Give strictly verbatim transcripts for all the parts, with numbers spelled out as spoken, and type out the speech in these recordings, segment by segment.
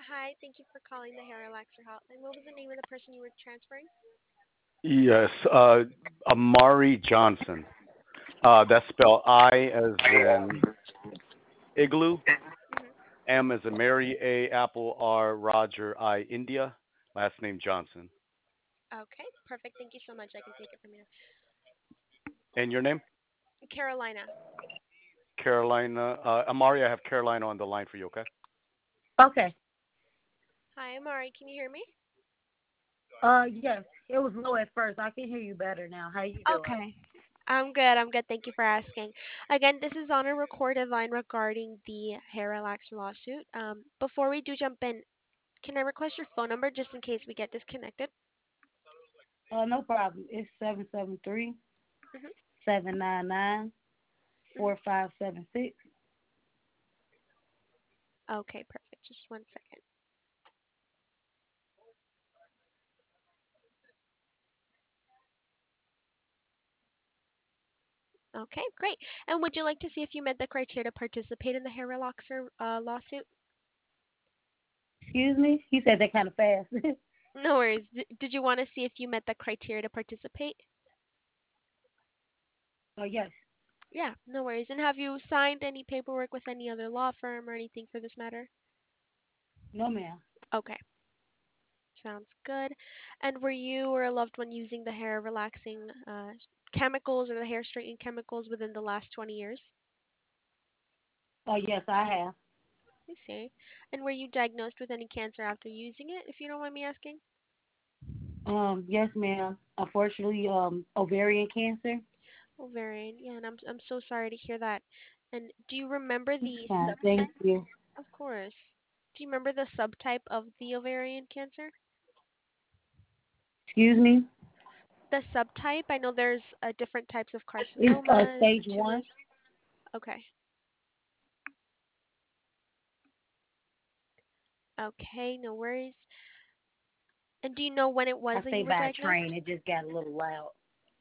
Hi, thank you for calling the Hair Relaxer Hotline. What was the name of the person you were transferring? Yes, uh, Amari Johnson. Uh, that's spelled I as in igloo, Hmm. M as in Mary, A Apple, R Roger, I India. Last name Johnson. Okay, perfect. Thank you so much. I can take it from here. And your name? Carolina. Carolina. Uh, Amari, I have Carolina on the line for you. Okay. Okay. Hi, Amari. Can you hear me? Uh, yes. It was low at first. I can hear you better now. How you doing? Okay. I'm good. I'm good. Thank you for asking. Again, this is on a recorded line regarding the hair relaxer lawsuit. Um, before we do jump in, can I request your phone number just in case we get disconnected? Uh, no problem. It's seven seven three Hmm. seven nine nine Hmm. four five seven six. Okay, perfect. Just one second. Okay, great. And would you like to see if you met the criteria to participate in the hair relaxer uh, lawsuit? Excuse me? He said that kind of fast. No worries. D- did you want to see if you met the criteria to participate? Oh, yes. Yeah, no worries. And have you signed any paperwork with any other law firm or anything for this matter? No, ma'am. Okay, sounds good. And were you or a loved one using the hair relaxing uh, chemicals or the hair straightening chemicals within the last twenty years? Oh, yes, I have. I see. And were you diagnosed with any cancer after using it, if you don't mind me asking? Um, yes, ma'am. Unfortunately, um, ovarian cancer. Ovarian. Yeah, and I'm I'm so sorry to hear that. And do you remember It's the fine. subtype? Thank you. Of course. Do you remember the subtype of the ovarian cancer? Excuse me? The subtype? I know there's uh, different types of It's uh, carcinomas, stage one. tumors. Okay. Okay, no worries. And do you know when it was I that stay you were by a diagnosed? train. It just got a little loud.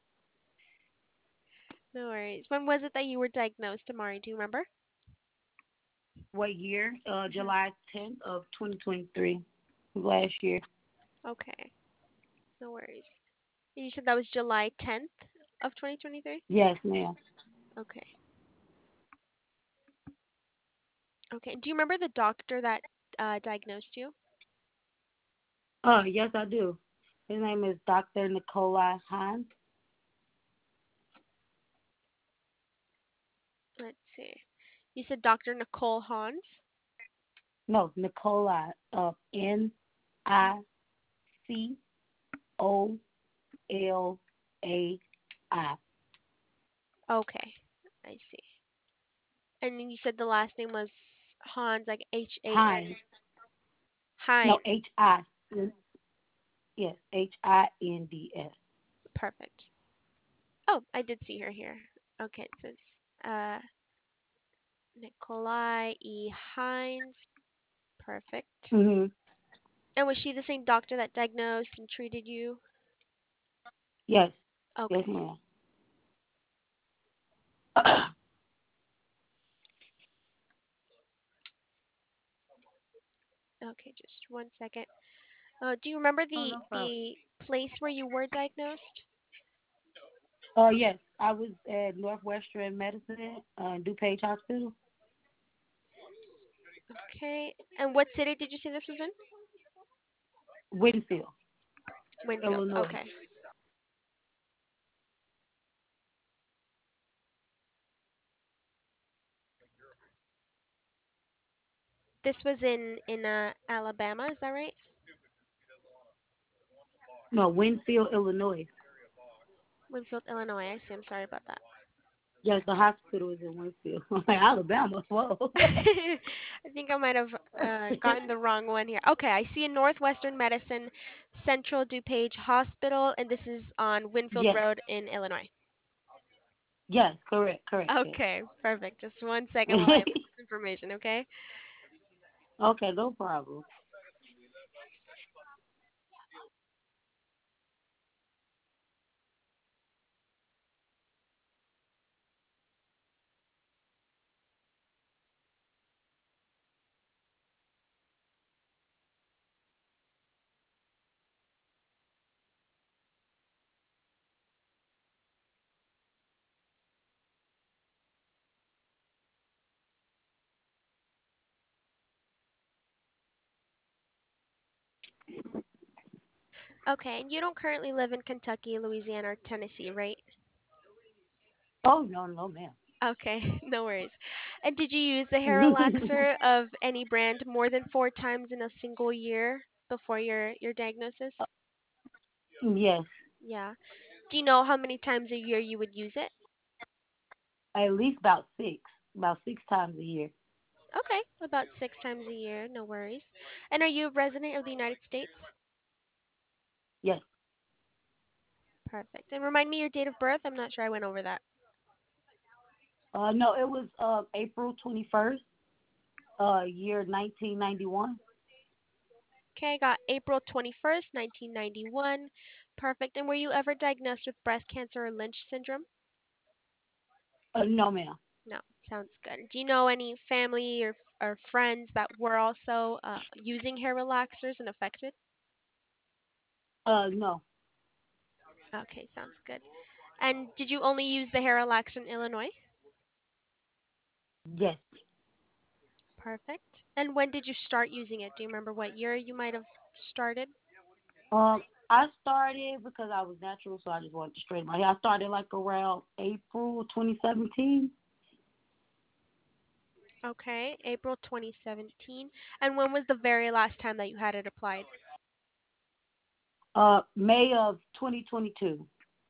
No worries. When was it that you were diagnosed, Amari? Do you remember? What year? Uh, Hmm. July tenth of twenty twenty-three. Last year. Okay, no worries. And you said that was July tenth of twenty twenty-three? Yes, ma'am. Okay. Okay. Do you remember the doctor that uh, diagnosed you? Oh, yes, I do. His name is Doctor Nikolai Hahn. Let's see. You said Doctor Nicole Hans? No, Nikolai. Uh, N I C O L A I. Okay, I see. And then you said the last name was Hans, like H A N. Hines. No, Hines. H I. Yes, H I N D S. Perfect. Oh, I did see her here. Okay, it says uh, Nikolai E. Hines. Perfect. Mhm. And was she the same doctor that diagnosed and treated you? Yes. Yes, Okay. ma'am. Okay, just one second. Uh, do you remember Oh, the no problem. the place where you were diagnosed? Uh, yes, I was at Northwestern Medicine, uh, DuPage Hospital, Okay. And what city did you say this was in? Winfield, Winfield. Illinois. Okay. This was in in uh, Alabama, is that right? No, Winfield, Illinois. Winfield, Illinois. I see. I'm sorry about that. Yes, the hospital is in Winfield. Alabama. Whoa. I think I might have uh, gotten the wrong one here. Okay, I see a Northwestern Medicine Central DuPage Hospital, and this is on Winfield Yes. Road in Illinois. Yes, correct, correct, yes. Okay, perfect. Just one second while I put this information, okay? Okay, no problem. Okay, and you don't currently live in Kentucky, Louisiana, or Tennessee, right? Oh no, no, ma'am. Okay, no worries. And did you use the hair relaxer of any brand more than four times in a single year before your your diagnosis? Yes, Yeah. Do you know how many times a year you would use it? at least about six, about six times a year. Okay, about six times a year, no worries. And are you a resident of the United States? Yes. Perfect. And remind me your date of birth. I'm not sure I went over that. Uh, no, it was uh April twenty first, uh, year nineteen ninety one. Okay, I got April twenty-first, nineteen ninety-one. Perfect. And were you ever diagnosed with breast cancer or Lynch syndrome? Uh, no, ma'am. No. Sounds good. Do you know any family or or friends that were also uh, using hair relaxers and affected? Uh, no. Okay, sounds good. And did you only use the hair relaxer in Illinois? Yes. Perfect. And when did you start using it? Do you remember what year you might have started? Um, I started because I was natural, so I just wanted to straighten my hair. I started like around April twenty seventeen. Okay, April twenty seventeen. And when was the very last time that you had it applied? Uh, May of twenty twenty-two.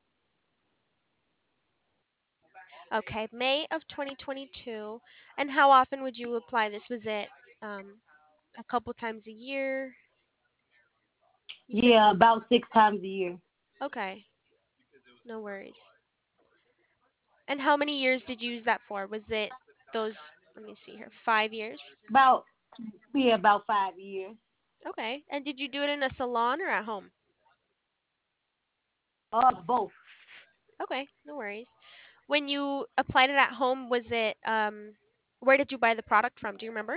Okay, May of twenty twenty-two. And how often would you apply this? Was it um, a couple times a year? You said, Yeah, about six times a year. okay, no worries. And how many years did you use that for? Was it those, let me see here, five years? About yeah, about five years. Okay. And did you do it in a salon or at home? Uh, both. Okay, no worries. When you applied it at home, was it um where did you buy the product from? Do you remember?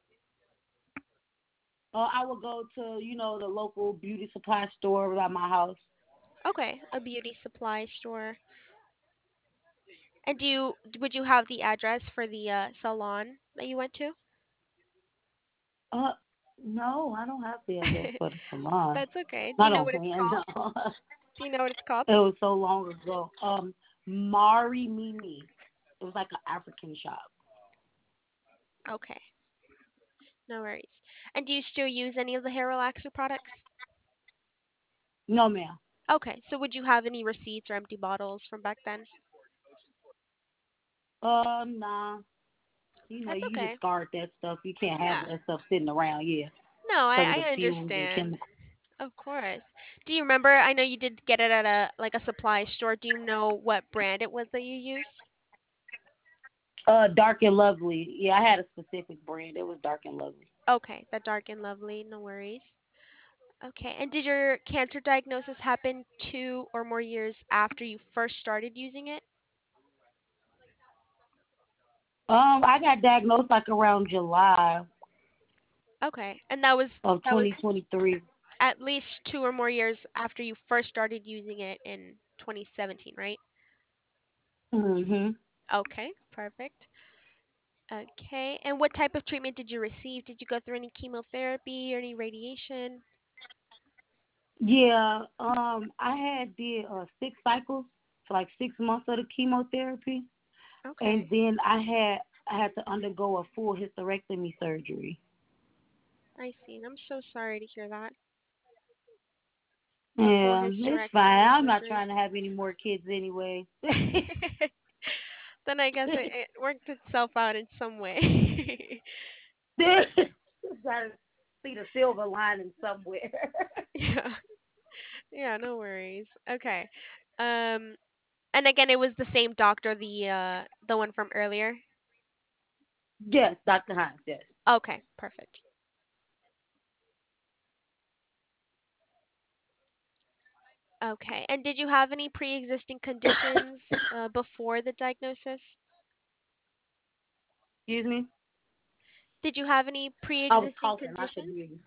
Uh, I would go to you know the local beauty supply store by my house. Okay, a beauty supply store. And do you would you have the address for the uh, salon that you went to? Uh, no, I don't have the address for the salon. That's okay. Do you Not know on what it's hand. called? No. Do you know what it's called? It was so long ago. Um, Mari Mimi. It was like an African shop. Okay, no worries. And do you still use any of the hair relaxer products? No, ma'am. Okay, so would you have any receipts or empty bottles from back then? Uh, nah. You know, That's you okay. discard that stuff. You can't have Yeah. that stuff sitting around, yeah, No, because of I, the I fumes and understand. chemicals. Of course. Do you remember? I know you did get it at a like a supply store. Do you know what brand it was that you used? Uh, Dark and Lovely. Yeah, I had a specific brand. It was Dark and Lovely. Okay, the Dark and Lovely. No worries. Okay, and did your cancer diagnosis happen two or more years after you first started using it? Um, I got diagnosed like around July Okay, and that was of that was twenty twenty-three. at least two or more years after you first started using it in twenty seventeen, right? Mhm. Okay, perfect. Okay, and what type of treatment did you receive? Did you go through any chemotherapy or any radiation? Yeah. Um, I had did uh six cycles for like six months of the chemotherapy, and Okay, then I had I had to undergo a full hysterectomy surgery. I see. I'm so sorry to hear that. A full Yeah, it's hysterectomy fine. I'm not surgery. trying to have any more kids anyway. Then I guess it, it worked itself out in some way. Gotta see the silver lining somewhere. Yeah. Yeah, no worries. Okay. Um and again it was the same doctor, the uh the one from earlier. Yes, Doctor Hines, yes. Okay, perfect. Okay. And did you have any pre-existing conditions uh before the diagnosis? Excuse me? Did you have any I was pre-existing coughing, I couldn't conditions? hear you.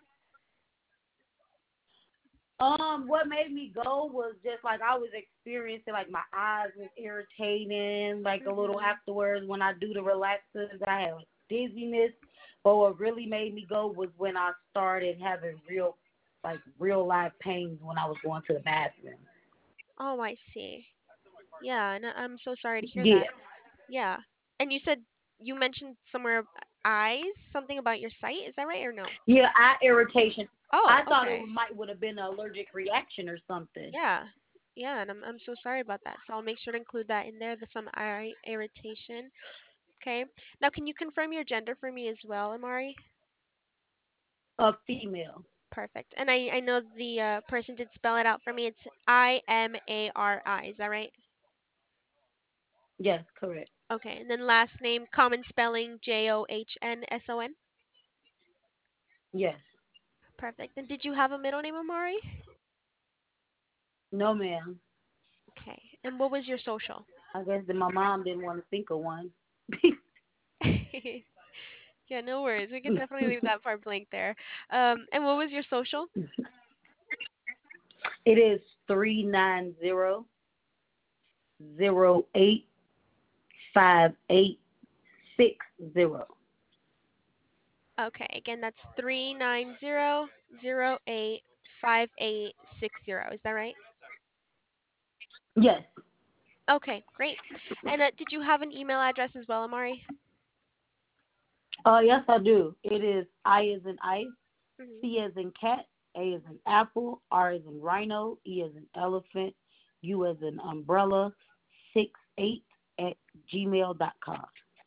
Um, what made me go was just like I was experiencing like my eyes was irritating, like a little Mhm. afterwards when I do the relaxers, I had dizziness. But what really made me go was when I started having real like real live pains when I was going to the bathroom. Oh, I see. Yeah, and I- I'm so sorry to hear Yeah, that. Yeah. And you said you mentioned somewhere ab- eyes, something about your sight. Is that right or no? yeah, eye irritation. Oh, I thought it okay. might would have been an allergic reaction or something. Yeah. Yeah, and I'm I'm so sorry about that. So I'll make sure to include that in there, the some eye irritation. Okay. Now, can you confirm your gender for me as well, Amari? A female. Perfect. And I I know the uh, person did spell it out for me. It's I M A R I. Is that right? Yes, correct. Okay. And then last name, common spelling, J O H N S O N. Yes. Perfect. And did you have a middle name, Amari? No, ma'am. Okay. And what was your social? I guess that my mom didn't want to think of one. Yeah, no worries. We can definitely leave that part blank there. Um, and what was your social? It is three nine zero zero eight five eight six zero. Okay, again, that's three nine zero zero eight five eight six zero. Is that right? Yes. Okay, great. And uh, did you have an email address as well, Amari? Uh, yes, I do. It is I as in ice, Hmm. C as in cat, A as in apple, R as in rhino, E as in elephant, U as in umbrella, six eight at gmail dot com.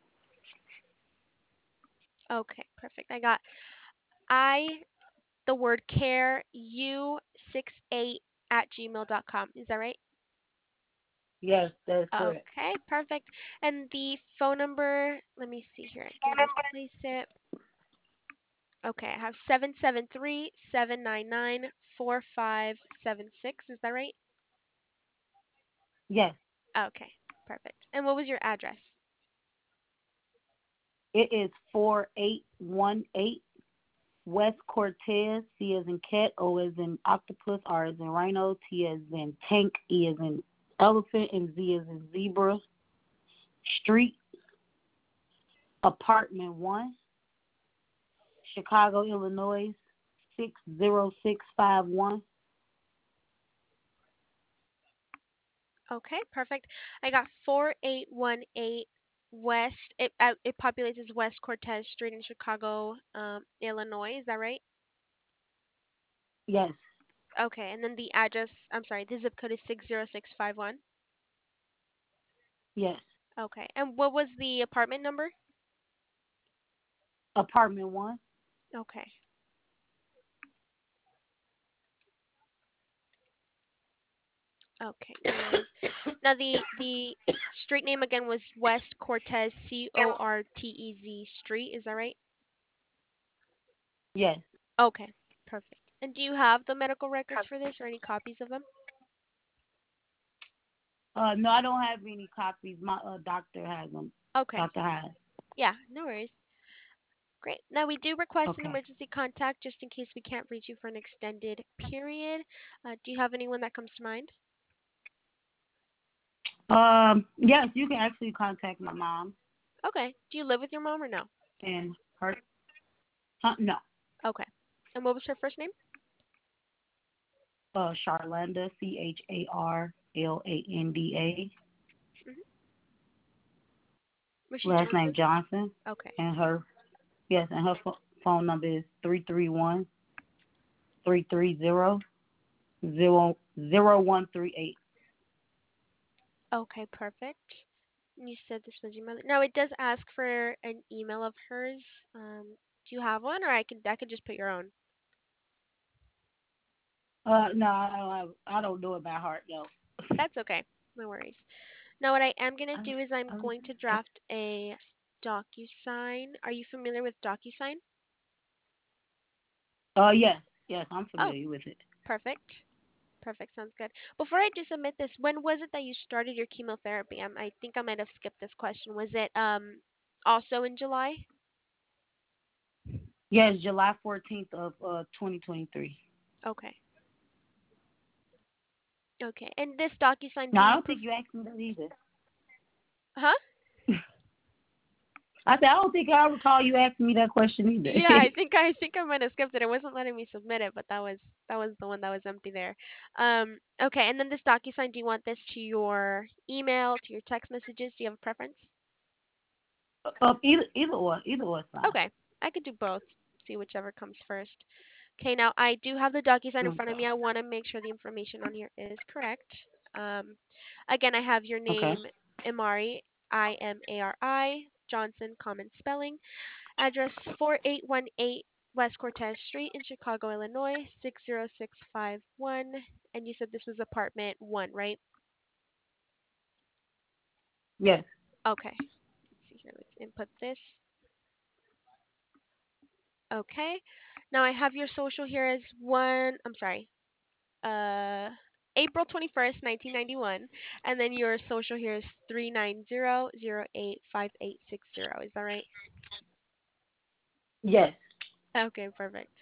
Okay, perfect. I got I, the word care, U six eight at gmail dot com. Is that right? Yes, that's correct. Okay, perfect. And the phone number, let me see here. I can just place it. Okay, I have seven seven three, seven nine nine, four five seven six. Is that right? Yes, Okay, perfect. And what was your address? it is four eight one eight West Cortez, C as in cat, O as in octopus, R as in rhino, T as in tank, E as in elephant, and Z as in zebra Street, apartment one, Chicago, Illinois, six zero six five one. Okay, perfect. I got four eight one eight West. It uh, it populates as West Cortez Street in Chicago, um, Illinois. Is that right? Yes, Okay, and then the address. I'm sorry, the zip code is six zero six five one. yes. Okay, and what was the apartment number? Apartment one. Okay. Okay, no worries. Now the the street name again was West Cortez, C O R T E Z Street. Is that right? Yes. Okay, perfect. And do you have the medical records for this or any copies of them? Uh, no, I don't have any copies. My uh, doctor has them. Okay, Doctor has. yeah, no worries. Great. Now we do request an Okay. emergency contact just in case we can't reach you for an extended period. Uh, do you have anyone that comes to mind? Um, yes, you can actually contact my mom Okay. Do you live with your mom or no? and her. Huh, no, Okay. And what was her first name? uh, Charlanda, C H A R L A N D A. Hmm. Was she Last name Johnson? Johnson, Okay. and her yes, and her pho- phone number is three three one three three zero zero zero one three eight. Okay, perfect. You said this was your mother. Now it does ask for an email of hers. Um, do you have one, or I could I could just put your own? Uh, no, I don't have, I don't know it by heart though. That's okay. No worries. Now what I am gonna I, do is I'm I, going to draft a DocuSign. Are you familiar with DocuSign? uh, yes, yes, I'm Oh, familiar with it. perfect. Perfect. Sounds good. Before I do submit this, when was it that you started your chemotherapy? Um, I think I might have skipped this question. Was it um also in July? Yes, July fourteenth of uh twenty twenty three. Okay. Okay. And this DocuSign, No, do I you don't pref- think you asked me that either. huh? I said I don't think I recall you asking me that question either. Yeah, I think I think I might have skipped it. It wasn't letting me submit it, but that was that was the one that was empty there. Um, okay, and then this DocuSign, do you want this to your email, to your text messages? Do you have a preference? uh, either either or either or is fine. Okay, I could do both. See whichever comes first. Okay, now I do have the DocuSign in front of Okay. me. I want to make sure the information on here is correct. Um, again, I have your Okay. name, Imari, I M A R I, Johnson, common spelling. Address four eight one eight West Cortez Street in Chicago, Illinois, six zero six five one. And you said this was apartment one, right? Yes. Okay. Let's see here. Let's input this. Okay. Now I have your social here as one, I'm sorry, uh, April twenty-first, nineteen ninety-one. And then your social here is three nine zero zero eight five eight six zero. Is that right? Yes. Okay, perfect.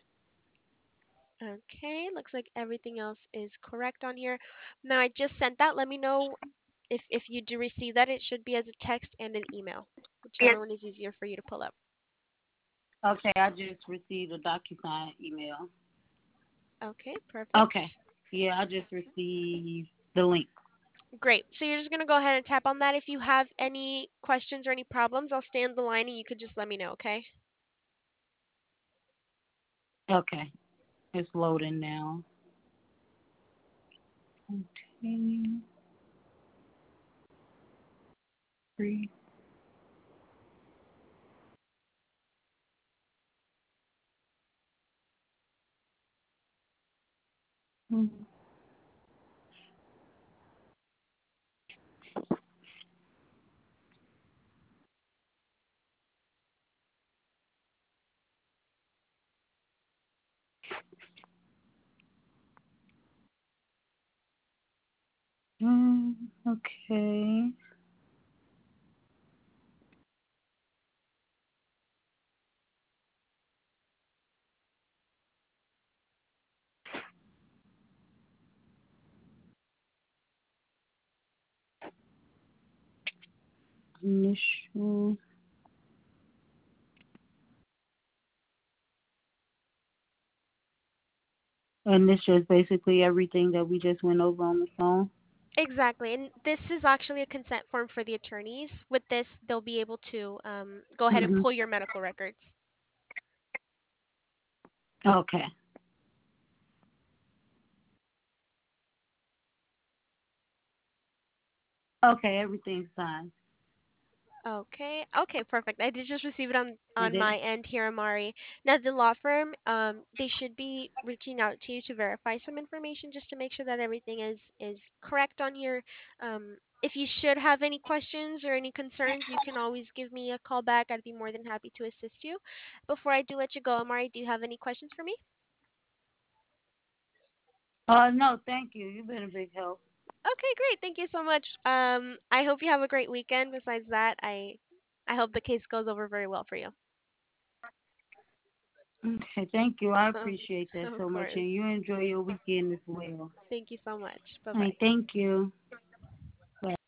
Okay, looks like everything else is correct on here. Now I just sent that. Let me know if if you do receive that. It should be as a text and an email, Yes. whichever one is easier for you to pull up. Okay, I just received a DocuSign email. Okay, perfect. Okay. Yeah, I just received the link. Great. So you're just gonna go ahead and tap on that. If you have any questions or any problems, I'll stay on the line and you could just let me know, okay? Okay. It's loading now. Okay. Three. Mhm. Mm, okay. Initial. And this is basically everything that we just went over on the phone. Exactly. And this is actually a consent form for the attorneys. With this, they'll be able to um, go ahead and Hmm. pull your medical records. Okay. Okay, everything's fine. Okay. Okay, perfect. I did just receive it on And on then, my end here, Amari. Now the law firm, um, they should be reaching out to you to verify some information just to make sure that everything is is correct on here. Um, if you should have any questions or any concerns, you can always give me a call back. I'd be more than happy to assist you. Before I do let you go, Amari, do you have any questions for me? uh, no, thank you. You've been a big help. Okay, great. Thank you so much. Um, I hope you have a great weekend. Besides that, I I hope the case goes over very well for you. Okay, thank you. I Um, appreciate that of so much. course. And you enjoy your weekend as well. Thank you so much. Bye All right, bye. thank you. Bye.